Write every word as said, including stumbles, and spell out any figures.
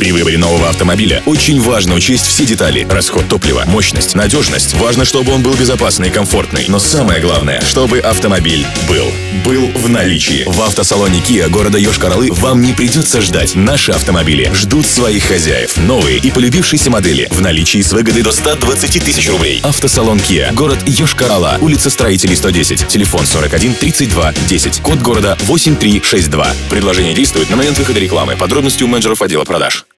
При выборе нового автомобиля очень важно учесть все детали: расход топлива, мощность, надежность. Важно, чтобы он был безопасный и комфортный. Но самое главное, чтобы автомобиль был. Был в наличии. В автосалоне Kia города Йошкар-Олы вам не придется ждать. Наши автомобили ждут своих хозяев. Новые и полюбившиеся модели в наличии с выгодой до ста двадцати тысяч рублей. Автосалон Kia, город Йошкар-Ола, улица Строителей, сто десять, телефон сорок один тридцать два десять, код города восемь три шесть два. Предложение действует на момент выхода рекламы. Подробности у менеджеров отдела продаж.